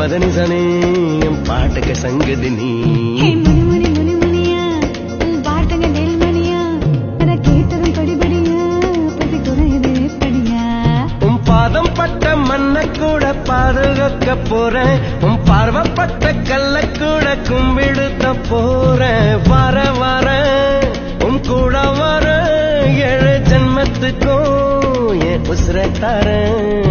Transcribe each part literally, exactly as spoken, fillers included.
பதனி சனி என் பாட்டுக்கு சங்கதி நீ உன் பாதம் பட்ட மண்ண கூட பாதுகாக்க போறேன் உன் பார்வப்பட்ட கல்ல கூட கும்பிடுத்த போறேன் வர வர உன் கூட வர ஏழு ஜென்மத்துக்கும் என் உசுர தரேன்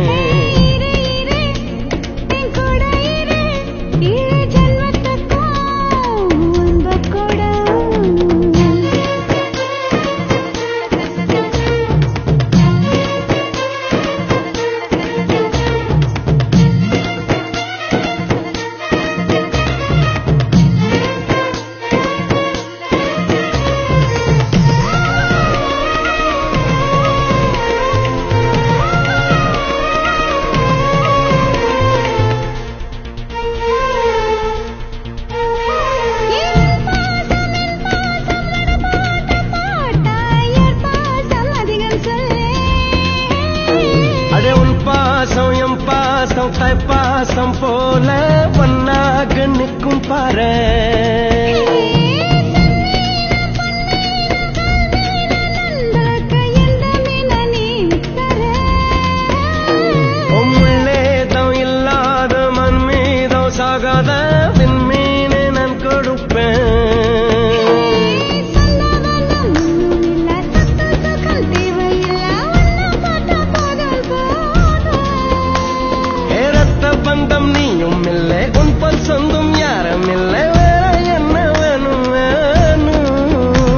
பாசம் போல பொன்னாக நிற்கும் பாரு உள்ளேதம் இல்லாத மண் மீதம் சாகாத விண்மீனை நான் கொடுப்பேன் பந்தம் நீயும் இல்லை உன் பல் சொந்தம் யாரும் இல்லை வேற என்ன வேணும் வேணும்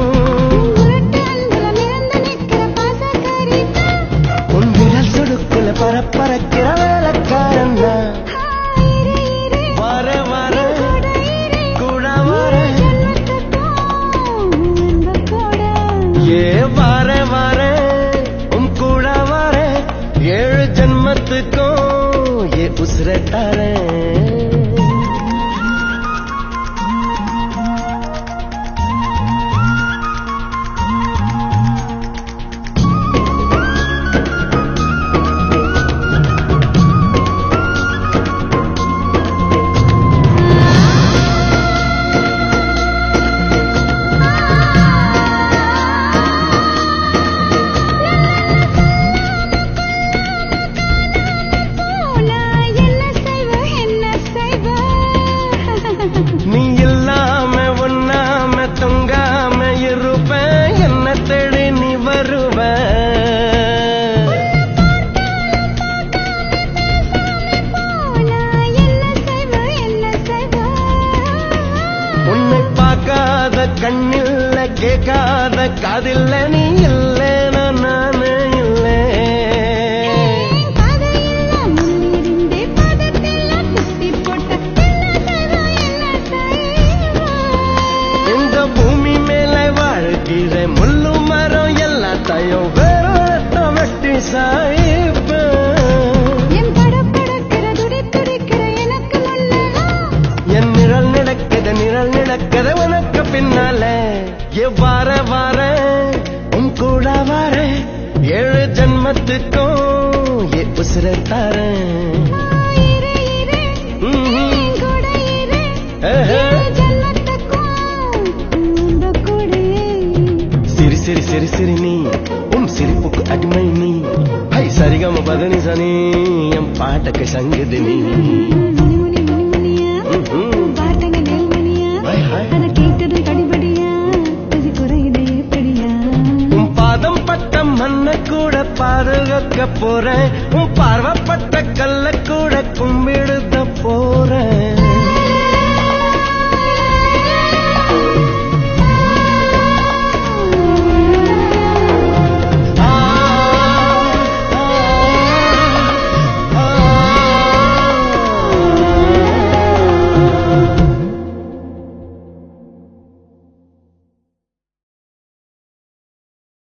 உன் விரல் சொடுக்குல பரப்பறக்கிற வேலைக்காரன் வர வர கூட வர ஏ வர வர உன் கூட வர ஏழு ஜென்மத்துக்கும் உசுர தரேன் நீ இல்லாம ஒண்ணாம தொங்காம இருப்பேன் என்ன தேடி நீ வருவ உன்னை பார்க்காத கண்ணில்ல கேட்காத காதில்ல நீ இல்லை நானே இல்லை முள்ளு மரம் எல்லாத்தையும் வேற வெட்டி சாய்ப்பு என் நிழல் நடக்குது நிழல் நடக்குது உனக்கு பின்னால எவ்வாற வார உன் கூட வார ஏழு ஜென்மத்துக்கும் என் உசுர தரேன் சிரி சிரி சிரி நீ உன் சிரிப்புக்கு அடிமை நீ ஹை சரிகம பதனி சனி என் பாட்டுக்கு சங்கதி நீ உன் பாதம் பட்ட மண்ண கூட பாதுகாக்க போறேன் உன் பார்வப்பட்ட கல்ல கூட கும்பிடுத போறேன்